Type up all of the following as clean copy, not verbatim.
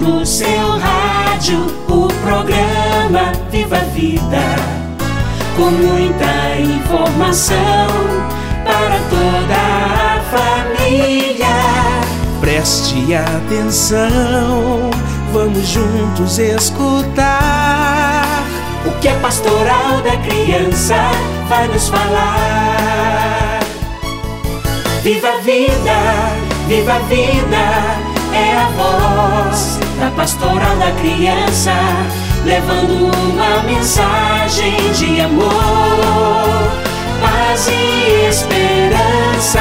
no seu rádio o programa Viva a Vida, com muita informação para toda a família. Preste atenção, vamos juntos escutar o que a Pastoral da Criança vai nos falar. Viva a vida, viva a vida, é a voz da Pastoral da Criança, levando uma mensagem de amor, paz e esperança.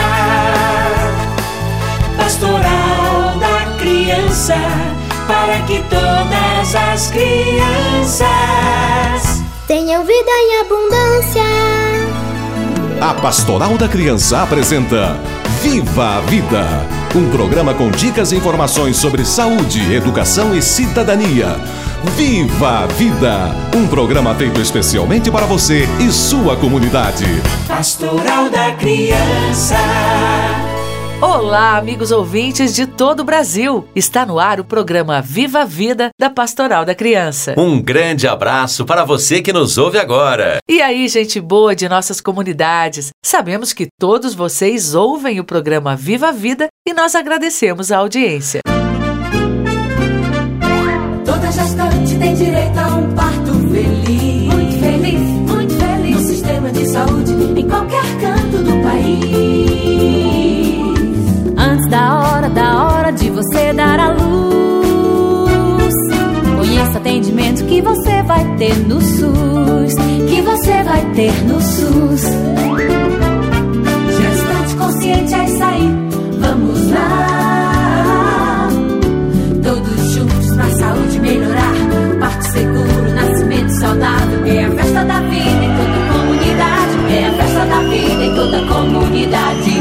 Pastoral da Criança, para que todas as crianças tenham vida em abundância. A Pastoral da Criança apresenta Viva a Vida, um programa com dicas e informações sobre saúde, educação e cidadania. Viva a Vida, um programa feito especialmente para você e sua comunidade. Pastoral da Criança. Olá, amigos ouvintes de todo o Brasil! Está no ar o programa Viva a Vida da Pastoral da Criança. Um grande abraço para você que nos ouve agora. E aí, gente boa de nossas comunidades? Sabemos que todos vocês ouvem o programa Viva a Vida e nós agradecemos a audiência. Toda gestante tem direito a um parto feliz. Muito feliz, muito feliz. No sistema de saúde, em qualquer canto do país. Antes da hora de você dar à luz, conheça o atendimento que você vai ter no SUS. Que você vai ter no SUS. Gestante consciente, é isso aí. Vamos lá. Todos juntos pra saúde melhorar. Parto seguro, nascimento saudável. É a festa da vida em toda a comunidade. É a festa da vida em toda a comunidade.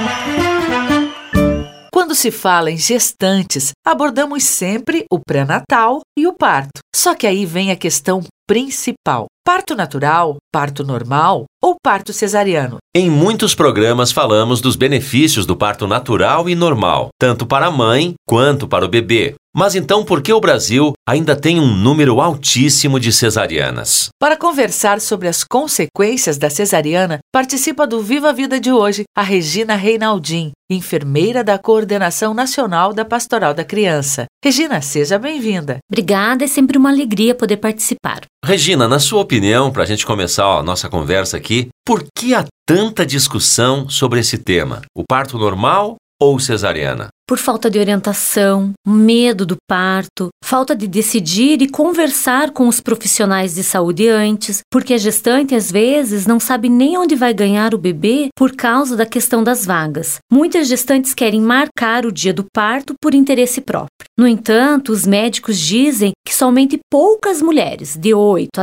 Quando se fala em gestantes, abordamos sempre o pré-natal e o parto. Só que aí vem a questão principal: parto natural, parto normal ou parto cesariano? Em muitos programas falamos dos benefícios do parto natural e normal, tanto para a mãe quanto para o bebê. Mas então por que o Brasil ainda tem um número altíssimo de cesarianas? Para conversar sobre as consequências da cesariana, participa do Viva a Vida de hoje a Regina Reinaldim, enfermeira da Coordenação Nacional da Pastoral da Criança. Regina, seja bem-vinda. Obrigada, é sempre uma alegria poder participar. Regina, na sua opinião, para a gente começar a nossa conversa aqui, por que há tanta discussão sobre esse tema? O parto normal ou cesariana? Por falta de orientação, medo do parto, falta de decidir e conversar com os profissionais de saúde antes, porque a gestante às vezes não sabe nem onde vai ganhar o bebê por causa da questão das vagas. Muitas gestantes querem marcar o dia do parto por interesse próprio. No entanto, os médicos dizem que somente poucas mulheres, de 8 a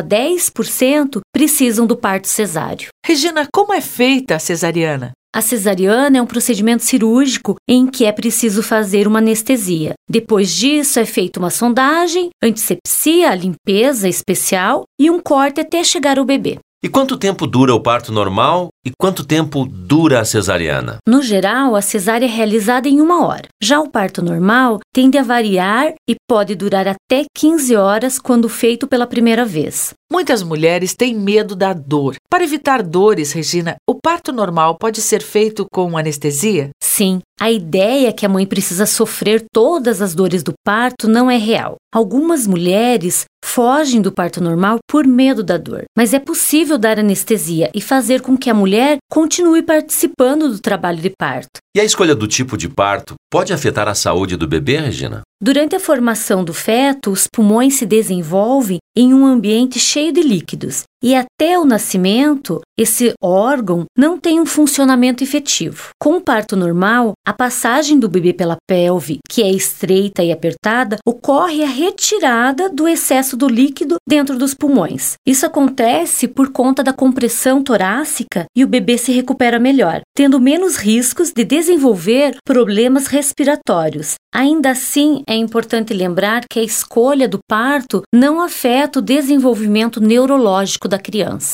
10%, precisam do parto cesáreo. Regina, como é feita a cesariana? A cesariana é um procedimento cirúrgico em que é preciso fazer uma anestesia. Depois disso, é feita uma sondagem, antisepsia, a limpeza especial e um corte até chegar ao bebê. E quanto tempo dura o parto normal e quanto tempo dura a cesariana? No geral, a cesárea é realizada em 1 hora. Já o parto normal tende a variar e pode durar até 15 horas quando feito pela primeira vez. Muitas mulheres têm medo da dor. Para evitar dores, Regina, o parto normal pode ser feito com anestesia? Sim, a ideia que a mãe precisa sofrer todas as dores do parto não é real. Algumas mulheres fogem do parto normal por medo da dor, mas é possível dar anestesia e fazer com que a mulher continue participando do trabalho de parto. E a escolha do tipo de parto pode afetar a saúde do bebê, Regina? Durante a formação do feto, os pulmões se desenvolvem em um ambiente cheio de líquidos e até o nascimento, esse órgão não tem um funcionamento efetivo. Com o parto normal, a passagem do bebê pela pelve, que é estreita e apertada, ocorre a retirada do excesso do líquido dentro dos pulmões. Isso acontece por conta da compressão torácica e o bebê se recupera melhor, tendo menos riscos de desenvolver problemas respiratórios. Ainda assim, é importante lembrar que a escolha do parto não afeta o desenvolvimento neurológico da criança.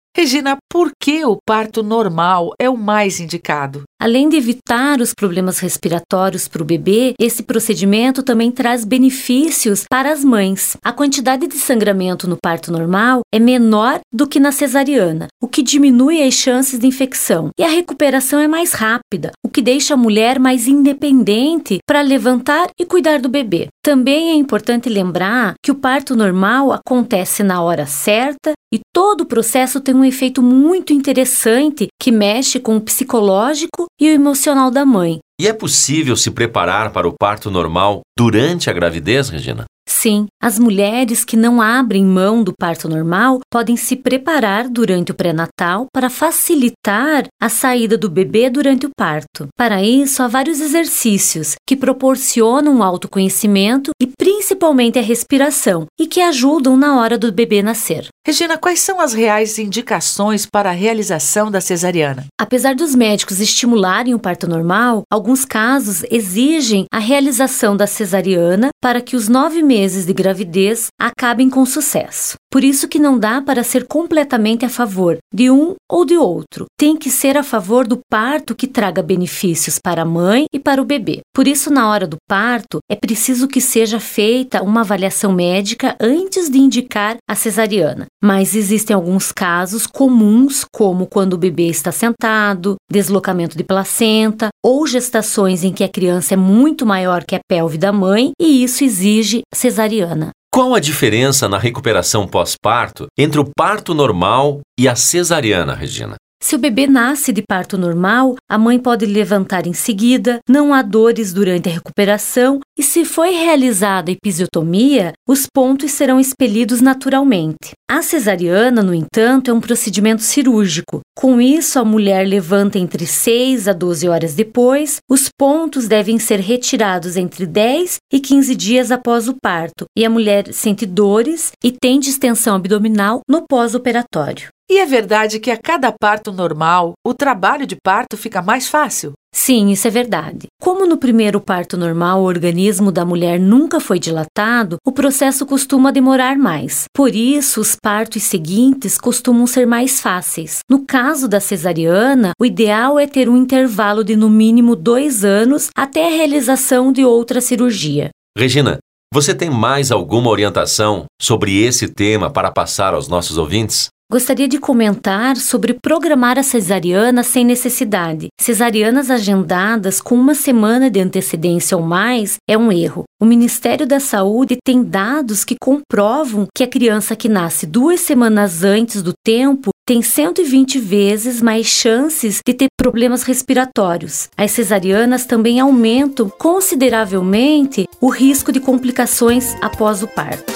Regina, por que o parto normal é o mais indicado? Além de evitar os problemas respiratórios para o bebê, esse procedimento também traz benefícios para as mães. A quantidade de sangramento no parto normal é menor do que na cesariana, o que diminui as chances de infecção. E a recuperação é mais rápida, o que deixa a mulher mais independente para levantar e cuidar do bebê. Também é importante lembrar que o parto normal acontece na hora certa e todo o processo tem um efeito muito interessante que mexe com o psicológico e o emocional da mãe. E é possível se preparar para o parto normal durante a gravidez, Regina? Sim, as mulheres que não abrem mão do parto normal podem se preparar durante o pré-natal para facilitar a saída do bebê durante o parto. Para isso, há vários exercícios que proporcionam o autoconhecimento e principalmente a respiração e que ajudam na hora do bebê nascer. Regina, quais são as reais indicações para a realização da cesariana? Apesar dos médicos estimularem o parto normal, alguns casos exigem a realização da cesariana para que os 9 meses de gravidez acabem com sucesso. Por isso que não dá para ser completamente a favor de um ou de outro. Tem que ser a favor do parto que traga benefícios para a mãe e para o bebê. Por isso, na hora do parto, é preciso que seja feita uma avaliação médica antes de indicar a cesariana. Mas existem alguns casos comuns, como quando o bebê está sentado, deslocamento de placenta ou gestações em que a criança é muito maior que a pelve da mãe e isso exige cesariana. Qual a diferença na recuperação pós-parto entre o parto normal e a cesariana, Regina? Se o bebê nasce de parto normal, a mãe pode levantar em seguida, não há dores durante a recuperação e se foi realizada a episiotomia, os pontos serão expelidos naturalmente. A cesariana, no entanto, é um procedimento cirúrgico. Com isso, a mulher levanta entre 6 a 12 horas depois, os pontos devem ser retirados entre 10 e 15 dias após o parto e a mulher sente dores e tem distensão abdominal no pós-operatório. E é verdade que a cada parto normal, o trabalho de parto fica mais fácil? Sim, isso é verdade. Como no primeiro parto normal o organismo da mulher nunca foi dilatado, o processo costuma demorar mais. Por isso, os partos seguintes costumam ser mais fáceis. No caso da cesariana, o ideal é ter um intervalo de no mínimo 2 anos até a realização de outra cirurgia. Regina, você tem mais alguma orientação sobre esse tema para passar aos nossos ouvintes? Gostaria de comentar sobre programar a cesariana sem necessidade. Cesarianas agendadas com 1 semana de antecedência ou mais é um erro. O Ministério da Saúde tem dados que comprovam que a criança que nasce 2 semanas antes do tempo tem 120 vezes mais chances de ter problemas respiratórios. As cesarianas também aumentam consideravelmente o risco de complicações após o parto.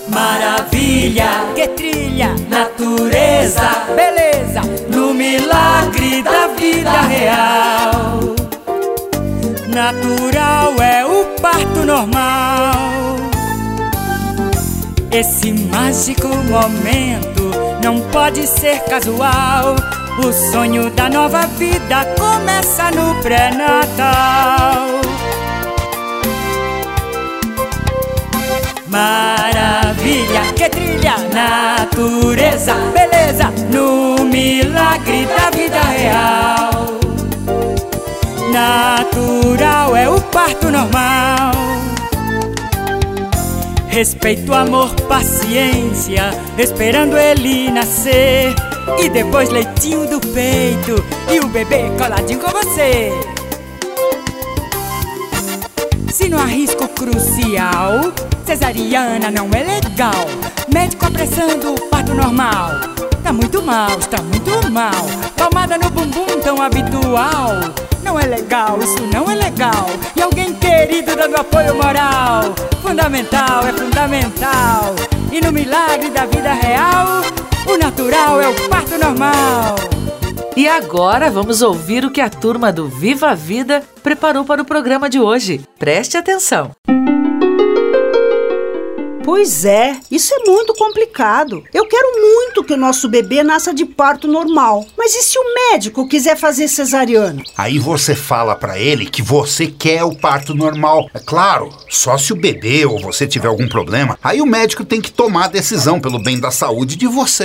Maravilha, que trilha, natureza, beleza, no milagre da vida real. Natural é o parto normal. Esse mágico momento não pode ser casual. O sonho da nova vida começa no pré-natal. Maravilha, que trilha, natureza, beleza, no milagre da vida real. Natural é o parto normal. Respeito, amor, paciência, esperando ele nascer. E depois leitinho do peito e o bebê coladinho com você. Se no arrisco crucial, cesariana não é legal. Médico apressando o parto normal. Tá muito mal, está muito mal. Palmada no bumbum tão habitual. Não é legal, isso não é legal. E alguém querido dando apoio moral. Fundamental, é fundamental. E no milagre da vida real, o natural é o parto normal. E agora vamos ouvir o que a turma do Viva a Vida preparou para o programa de hoje. Preste atenção. Pois é, isso é muito complicado. Eu quero muito que o nosso bebê nasça de parto normal. Mas e se o médico quiser fazer cesariana? Aí você fala pra ele que você quer o parto normal. É claro, só se o bebê ou você tiver algum problema, aí o médico tem que tomar a decisão pelo bem da saúde de vocês.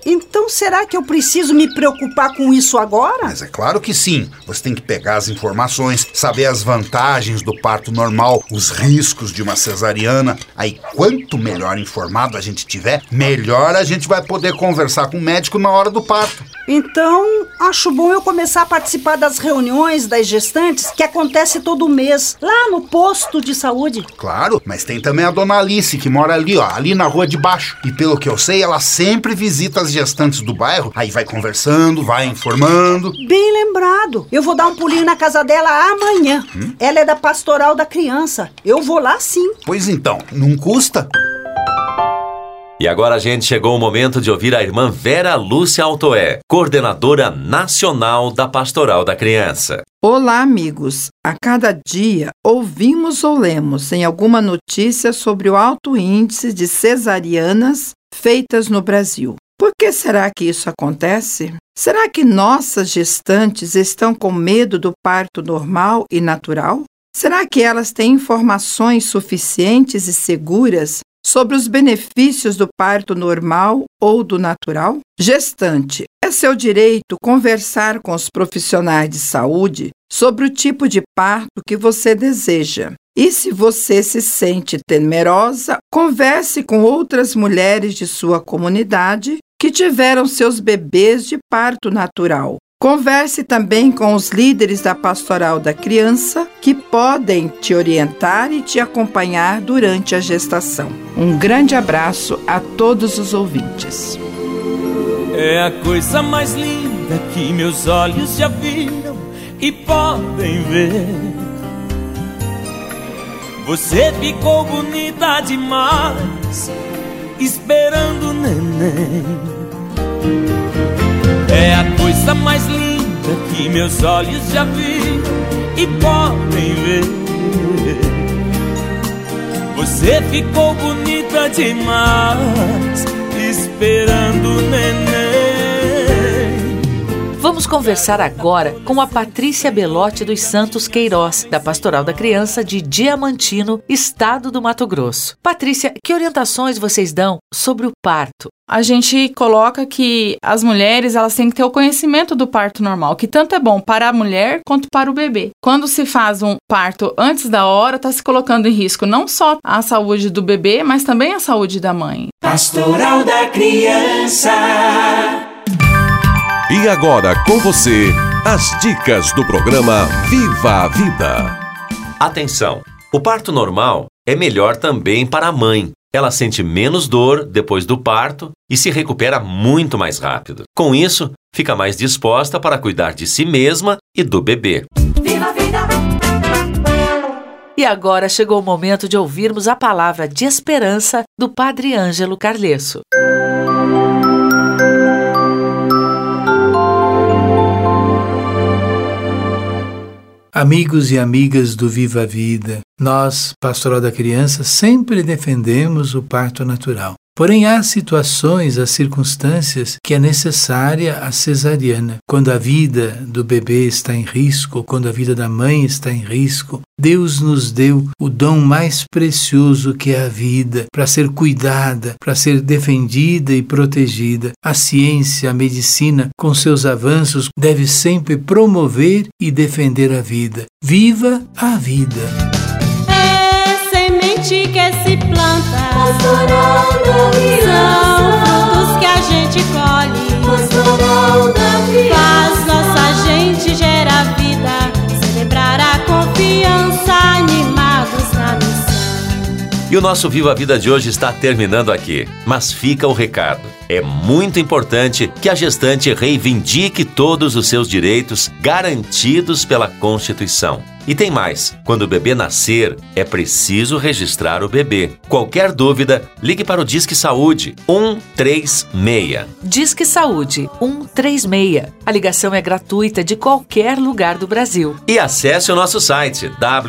Então será que eu preciso me preocupar com isso agora? Mas é claro que sim. Você tem que pegar as informações, saber as vantagens do parto normal, os riscos de uma cesariana. Aí, quanto melhor informado a gente tiver, melhor a gente vai poder conversar com o médico na hora do parto. Então, acho bom eu começar a participar das reuniões das gestantes que acontece todo mês, lá no posto de saúde. Claro, mas tem também a dona Alice, que mora ali, ó, ali na rua de baixo. E pelo que eu sei, ela sempre visita as gestantes do bairro, aí vai conversando, vai informando. Bem lembrado. Eu vou dar um pulinho na casa dela amanhã. Ela é da Pastoral da Criança. Eu vou lá sim. Pois então, não custa. E agora, gente, chegou o momento de ouvir a irmã Vera Lúcia Altoé, coordenadora nacional da Pastoral da Criança. Olá, amigos. A cada dia ouvimos ou lemos em alguma notícia sobre o alto índice de cesarianas feitas no Brasil. Por que será que isso acontece? Será que nossas gestantes estão com medo do parto normal e natural? Será que elas têm informações suficientes e seguras sobre os benefícios do parto normal ou do natural? Gestante, é seu direito conversar com os profissionais de saúde sobre o tipo de parto que você deseja. E se você se sente temerosa, converse com outras mulheres de sua comunidade que tiveram seus bebês de parto natural. Converse também com os líderes da Pastoral da Criança, que podem te orientar e te acompanhar durante a gestação. Um grande abraço a todos os ouvintes. É a coisa mais linda que meus olhos já viram e podem ver. Você ficou bonita demais, esperando o neném. É a coisa mais linda que meus olhos já viram e podem ver. Você ficou bonita demais, esperando o neném. Vamos conversar agora com a Patrícia Belotti dos Santos Queiroz, da Pastoral da Criança de Diamantino, estado do Mato Grosso. Patrícia, que orientações vocês dão sobre o parto? A gente coloca que as mulheres elas têm que ter o conhecimento do parto normal, que tanto é bom para a mulher quanto para o bebê. Quando se faz um parto antes da hora, está se colocando em risco não só a saúde do bebê, mas também a saúde da mãe. Pastoral da Criança. E agora com você, as dicas do programa Viva a Vida. Atenção! O parto normal é melhor também para a mãe. Ela sente menos dor depois do parto e se recupera muito mais rápido. Com isso, fica mais disposta para cuidar de si mesma e do bebê. Viva a vida! E agora chegou o momento de ouvirmos a palavra de esperança do Padre Ângelo Carlesso. Amigos e amigas do Viva a Vida, nós, Pastoral da Criança, sempre defendemos o parto natural. Porém, há situações, há circunstâncias que é necessária a cesariana. Quando a vida do bebê está em risco, quando a vida da mãe está em risco, Deus nos deu o dom mais precioso que é a vida, para ser cuidada, para ser defendida e protegida. A ciência, a medicina, com seus avanços, deve sempre promover e defender a vida. Viva a vida! É semente que se planta, Pastoral da Criança. são frutos que a gente colhe, Pastoral da Criança. faz nossa gente gerar vida, celebrar a confiança, animados na missão. E o nosso Viva a Vida de hoje está terminando aqui. Mas fica o recado. É muito importante que a gestante reivindique todos os seus direitos garantidos pela Constituição. E tem mais, quando o bebê nascer, é preciso registrar o bebê. Qualquer dúvida, ligue para o Disque Saúde 136. Disque Saúde 136. A ligação é gratuita de qualquer lugar do Brasil. E acesse o nosso site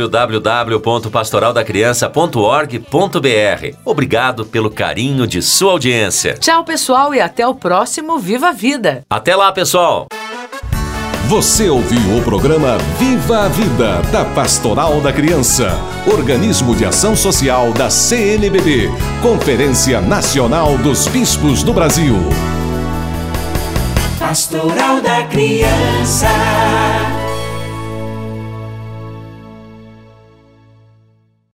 www.pastoraldacriança.org.br. Obrigado pelo carinho de sua audiência. Tchau, pessoal, e até o próximo Viva a Vida. Até lá, pessoal! Você ouviu o programa Viva a Vida, da Pastoral da Criança, organismo de ação social da CNBB, Conferência Nacional dos Bispos do Brasil. Pastoral da Criança.